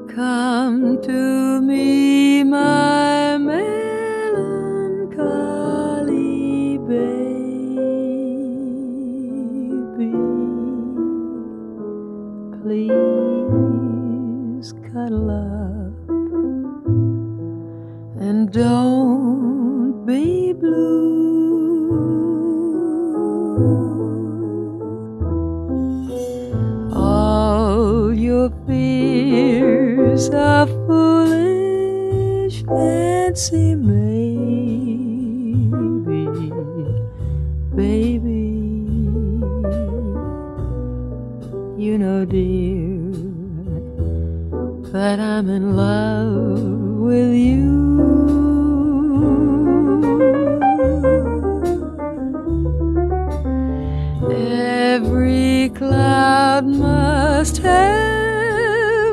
Come to me, my melancholy baby. Please cuddle up and don't be blue. All your fears are foolish fancy, maybe, baby. You know, dear, that I'm in love with you. Every cloud must have